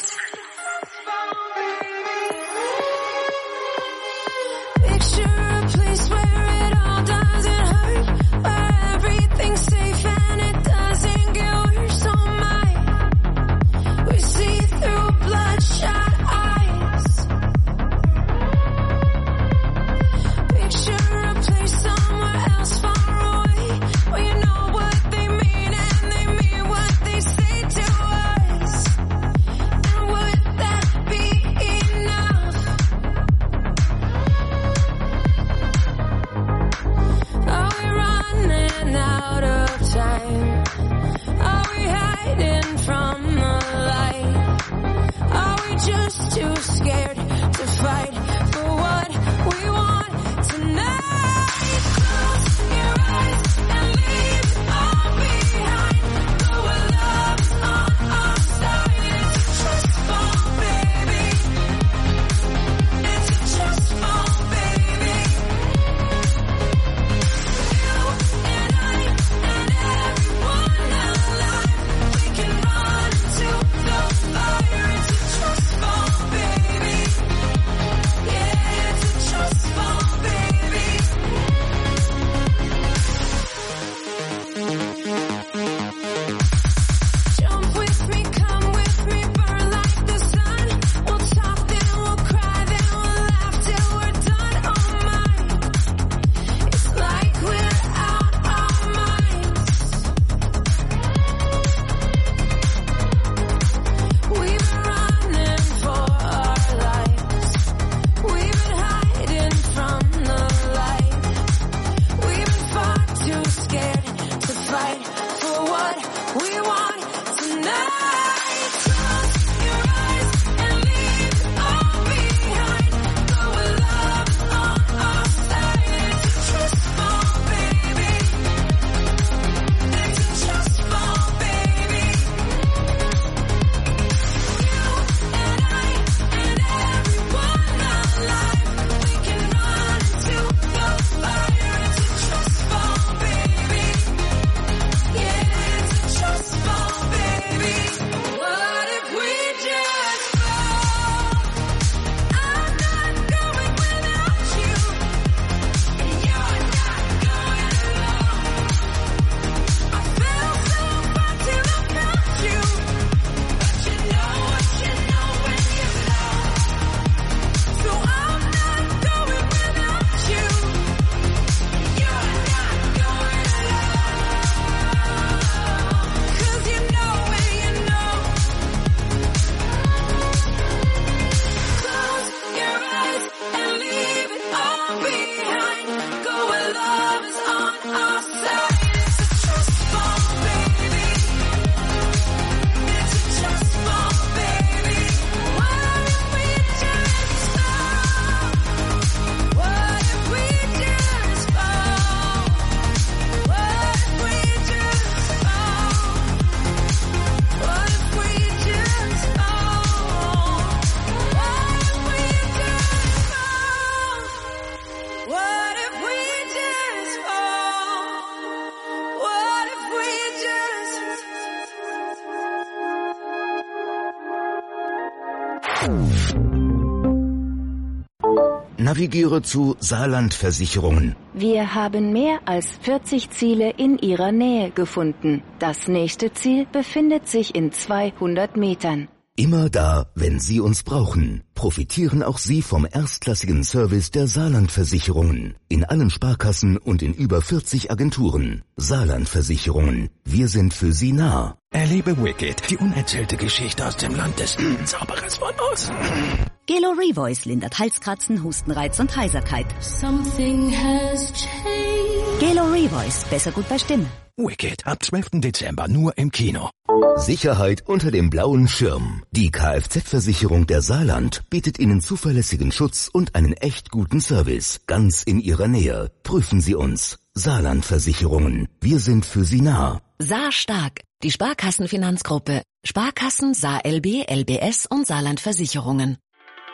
Speaker 18: Navigiere zu Saarland Versicherungen.
Speaker 19: Wir haben mehr als vierzig Ziele in Ihrer Nähe gefunden. Das nächste Ziel befindet sich in zweihundert Metern.
Speaker 18: Immer da, wenn Sie uns brauchen. Profitieren auch Sie vom erstklassigen Service der Saarland Versicherungen. In allen Sparkassen und in über vierzig Agenturen. Saarland Versicherungen. Wir sind für Sie nah.
Speaker 9: Erlebe Wicked, die unerzählte Geschichte aus dem Land des Zauberers von Oz.
Speaker 20: Gelo Revoice lindert Halskratzen, Hustenreiz und Heiserkeit.
Speaker 17: Something has changed.
Speaker 20: Gelo Revoice, besser gut bei Stimme.
Speaker 9: Wicked, ab zwölften Dezember nur im Kino.
Speaker 18: Sicherheit unter dem blauen Schirm. Die Kfz-Versicherung der Saarland bietet Ihnen zuverlässigen Schutz und einen echt guten Service. Ganz in Ihrer Nähe. Prüfen Sie uns. Saarland Versicherungen. Wir sind für Sie nah.
Speaker 4: Saar stark. Die Sparkassenfinanzgruppe. Sparkassen, Saar L B, L B S und Saarland Versicherungen.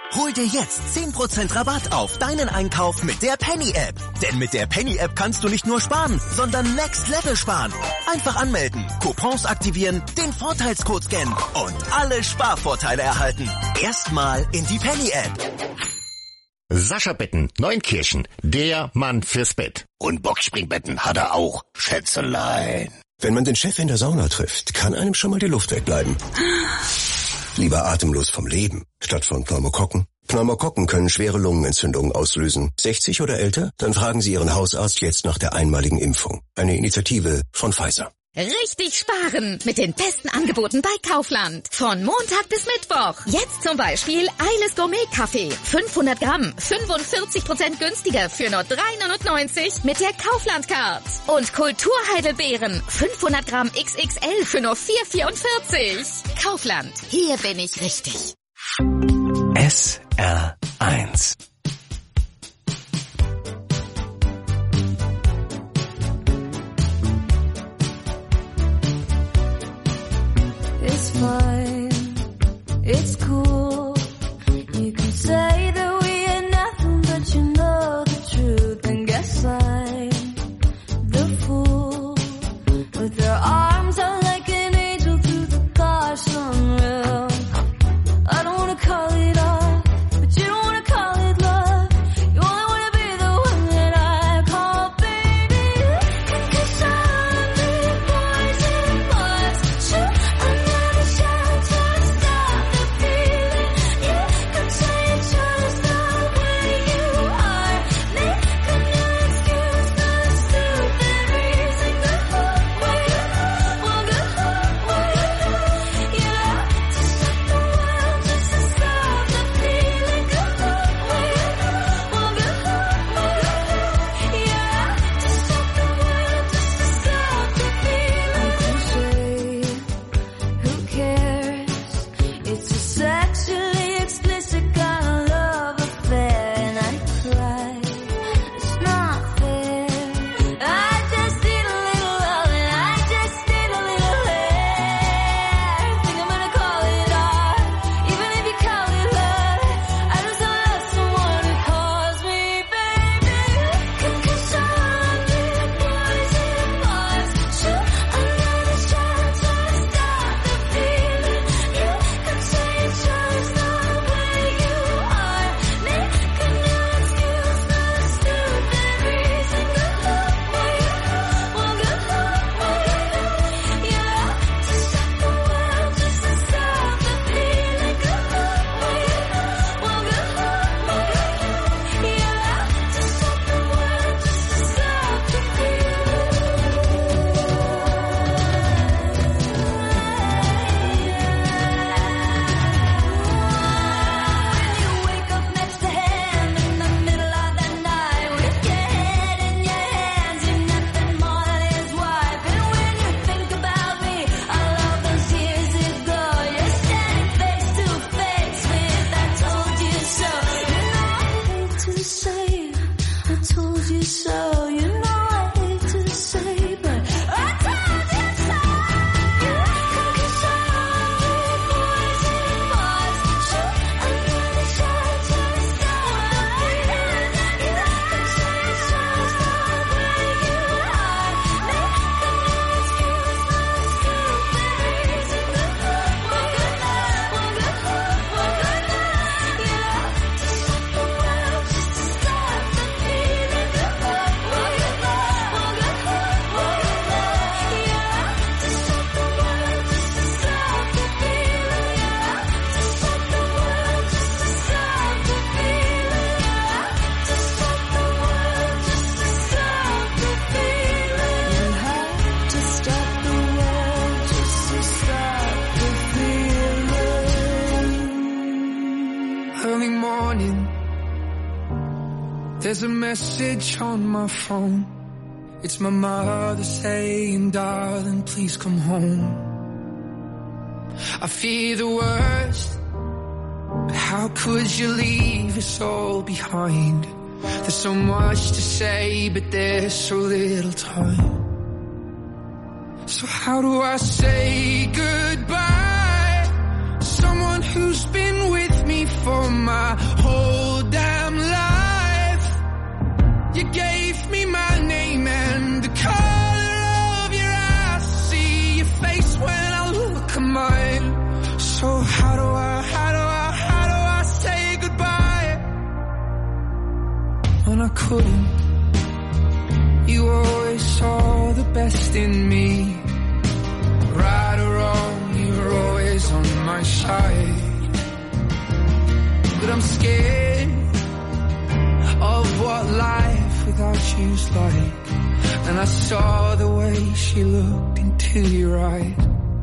Speaker 21: Hol dir jetzt zehn Prozent Rabatt auf deinen Einkauf mit der Penny-App. Denn mit der Penny-App kannst du nicht nur sparen, sondern Next Level sparen. Einfach anmelden, Coupons aktivieren, den Vorteilscode scannen und alle Sparvorteile erhalten. Erstmal in die Penny-App.
Speaker 22: Sascha Betten, Neunkirchen, der Mann fürs Bett. Und Boxspringbetten hat er auch, Schätzelein.
Speaker 23: Wenn man den Chef in der Sauna trifft, kann einem schon mal die Luft wegbleiben. Lieber atemlos vom Leben, statt von Pneumokokken. Pneumokokken können schwere Lungenentzündungen auslösen. sechzig oder älter? Dann fragen Sie Ihren Hausarzt jetzt nach der einmaligen Impfung. Eine Initiative von Pfizer.
Speaker 24: Richtig sparen mit den besten Angeboten bei Kaufland. Von Montag bis Mittwoch. Jetzt zum Beispiel Eiles Gourmet-Kaffee. fünfhundert Gramm, fünfundvierzig Prozent günstiger für nur drei neunundneunzig mit der Kaufland-Card. Und Kulturheidelbeeren. fünfhundert Gramm X X L für nur vier vierundvierzig. Kaufland. Hier bin ich richtig.
Speaker 9: S R eins.
Speaker 6: It's fine, it's cool. You can say that we are nothing, but you know the truth. And guess I'm the fool with their arms out like an angel through the gosh unreal. I don't wanna call it off, but you don't wanna call it love. You only wanna be the one that I call baby. Cause I need boys and boys. Shoot, I'm not a shout to stop the feeling. You can say you chose the way you are. Make a new excuse, not a stupid reason. Go away, well, go away. You have to stop the world just to stop the feeling. Go away, well, go away. You have to stop the world just to stop the feeling. Cliche, who cares? It's a sexually explicit kind of love affair, and I cry. It's not fair. I just need a little love, and I just need a little hair. Think I'm gonna call it art, even if you call it love. I just love someone who calls me baby. Cause I need boys and boys. Shoot, I'm not a shout to stop the feeling. You can say you chose the way you are. Make a new excuse, not a stupid reason. Go away, well, go away. You have to stop the world just to stop the feeling. Go away, well, go away. You have to stop the world just to stop the feeling. You wake up next to him in the middle of the night with your head in your hands, you're nothing more than his wife. And when you think about me, all of those years ago, you're standing face to face with I told you so. You know I hate to say it, I told you so. You know I hate to say, but I told you so. Cause I need boys and boys. Shoot, I'm not a shout to stop the feeling. You can say you chose the way you are. Make a new excuse, not a stupid reason. Go away, well, go away. You have to stop the world just to stop the feeling. Go away, well, go away. You have to stop the world just to stop the feeling. You have to stop the world just to stop the feeling. You have to stop the world just to stop the feeling. You have to stop the world just to stop the feeling.
Speaker 15: Early morning, there's a message on my phone. It's my mother saying, darling, please come home. I fear the worst, but how could you leave us all behind? There's so much to say, but there's so little time. So how do I say goodbye? Someone who's been with me for my
Speaker 8: how do I, how do I, how do I say goodbye when I couldn't? You always saw the best in me. Right or wrong, you're always on my side. But I'm scared of what life without you's like. And I saw the way she looked into your eyes.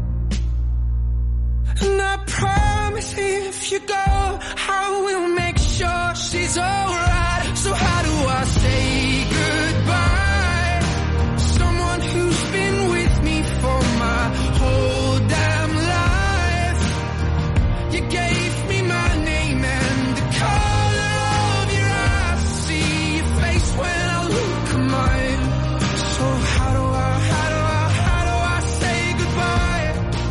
Speaker 8: And I promise if you go, I will make sure she's alright. So how do I say goodbye? Someone who's been with me for my whole damn life. You gave me my name and the color of your eyes. See your face when I look at mine. So how do I, how do I, how do I say goodbye?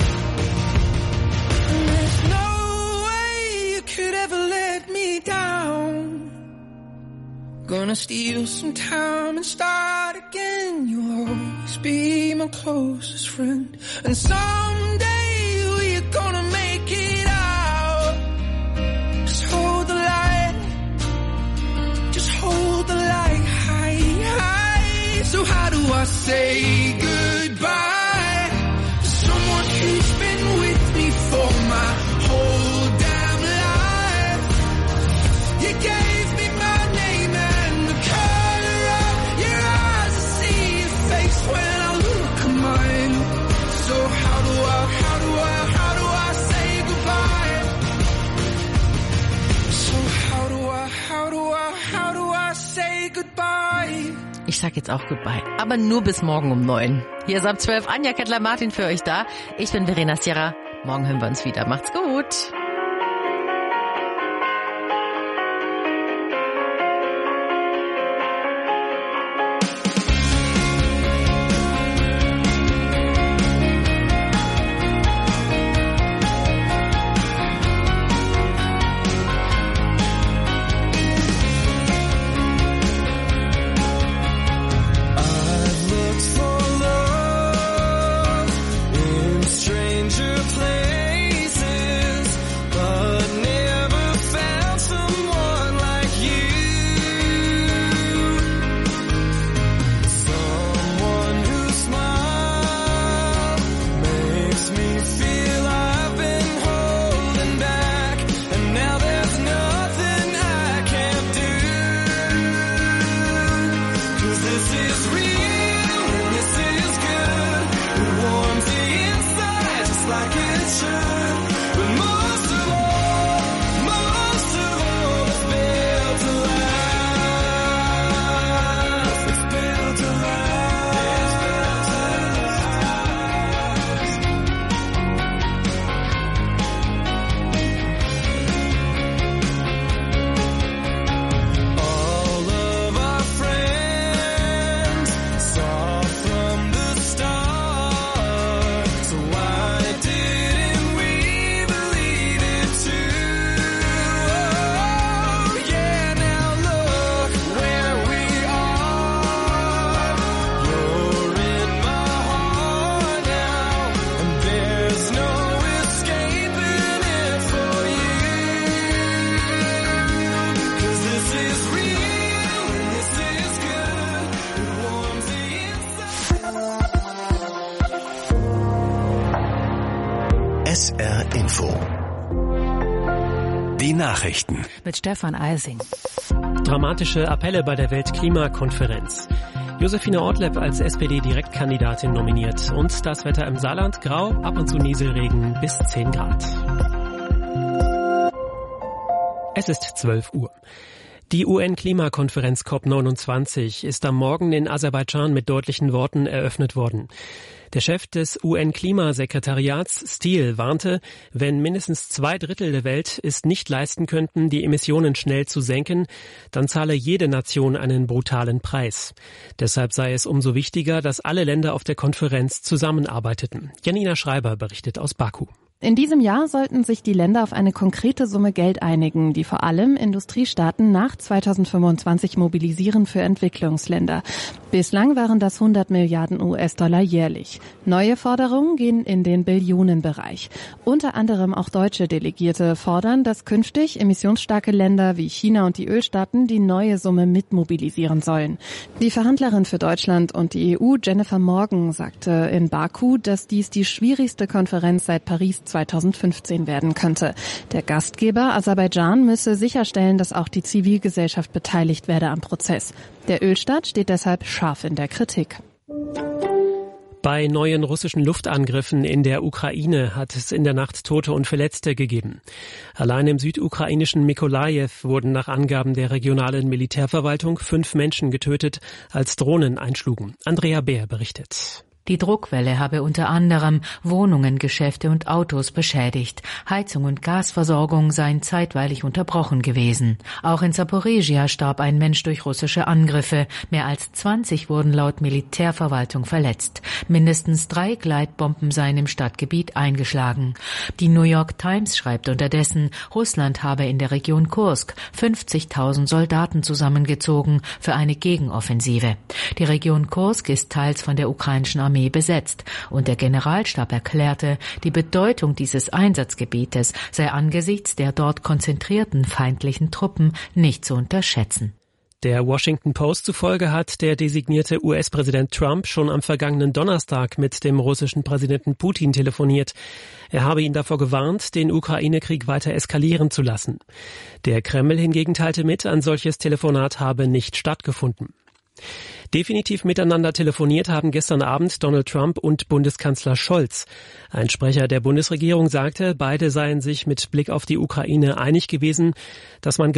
Speaker 8: And there's no way you could ever let me down. Gonna steal some time and start again. You'll always be my closest friend. And someday we're gonna make it out. Just hold the light. Just hold the light high, high. So how do I say goodbye to someone who's been with me for my whole damn life? You gave me my name and the color of your eyes. I see your face when I look at mine. So how do I, how do I, how do I say goodbye? So how do I, how do I, how do I say goodbye?
Speaker 5: Ich sag jetzt auch Goodbye, aber nur bis morgen um neun. Hier ist ab zwölf Anja Kettler-Martin für euch da. Ich bin Verena Sierra. Morgen hören wir uns wieder. Macht's gut.
Speaker 8: I've looked for love in stranger places, but never found someone like you. Someone whose smile makes me feel I've been holding back, and now there's nothing I can do. 'Cause this is real and this is good. It warms the inside just like it should. But most of all, most of all, it's built to last. It's built to last. It's built to last. All of our friends saw from the start. So why didn't we believe it too? Oh yeah, now look where we are. You're in my heart now, and there's no escaping it for you. 'Cause this is real and this is good. It warms the
Speaker 9: S R Info. Die Nachrichten.
Speaker 1: Mit Stefan Eising.
Speaker 2: Dramatische Appelle bei der Weltklimakonferenz. Josephine Ortlepp als S P D-Direktkandidatin nominiert. Und das Wetter im Saarland grau, ab und zu Nieselregen bis zehn Grad. Es ist zwölf Uhr. Die U N-Klimakonferenz C O P neunundzwanzig ist am Morgen in Aserbaidschan mit deutlichen Worten eröffnet worden. Der Chef des U N-Klimasekretariats, Steele, warnte, wenn mindestens zwei Drittel der Welt es nicht leisten könnten, die Emissionen schnell zu senken, dann zahle jede Nation einen brutalen Preis. Deshalb sei es umso wichtiger, dass alle Länder auf der Konferenz zusammenarbeiteten. Janina Schreiber berichtet aus Baku.
Speaker 1: In diesem Jahr sollten sich die Länder auf eine konkrete Summe Geld einigen, die vor allem Industriestaaten nach zweitausendfünfundzwanzig mobilisieren für Entwicklungsländer. Bislang waren das hundert Milliarden U S-Dollar jährlich. Neue Forderungen gehen in den Billionenbereich. Unter anderem auch deutsche Delegierte fordern, dass künftig emissionsstarke Länder wie China und die Ölstaaten die neue Summe mitmobilisieren sollen. Die Verhandlerin für Deutschland und die E U, Jennifer Morgan, sagte in Baku, dass dies die schwierigste Konferenz seit Paris zweitausendfünfzehn werden könnte. Der Gastgeber Aserbaidschan müsse sicherstellen, dass auch die Zivilgesellschaft beteiligt werde am Prozess. Der Ölstaat steht deshalb scharf in der Kritik.
Speaker 2: Bei neuen russischen Luftangriffen in der Ukraine hat es in der Nacht Tote und Verletzte gegeben. Allein im südukrainischen Mykolajiw wurden nach Angaben der regionalen Militärverwaltung fünf Menschen getötet, als Drohnen einschlugen. Andrea Bär berichtet.
Speaker 3: Die Druckwelle habe unter anderem Wohnungen, Geschäfte und Autos beschädigt. Heizung und Gasversorgung seien zeitweilig unterbrochen gewesen. Auch in Zaporizhia starb ein Mensch durch russische Angriffe. Mehr als zwanzig wurden laut Militärverwaltung verletzt. Mindestens drei Gleitbomben seien im Stadtgebiet eingeschlagen. Die New York Times schreibt unterdessen, Russland habe in der Region Kursk fünfzigtausend Soldaten zusammengezogen für eine Gegenoffensive. Die Region Kursk ist teils von der ukrainischen Armee besetzt und der Generalstab erklärte, die Bedeutung dieses Einsatzgebietes sei angesichts der dort konzentrierten feindlichen Truppen nicht zu unterschätzen.
Speaker 2: Der Washington Post zufolge hat der designierte U S-Präsident Trump schon am vergangenen Donnerstag mit dem russischen Präsidenten Putin telefoniert. Er habe ihn davor gewarnt, den Ukraine-Krieg weiter eskalieren zu lassen. Der Kreml hingegen teilte mit, ein solches Telefonat habe nicht stattgefunden. Definitiv miteinander telefoniert haben gestern Abend Donald Trump und Bundeskanzler Scholz. Ein Sprecher der Bundesregierung sagte, beide seien sich mit Blick auf die Ukraine einig gewesen, dass man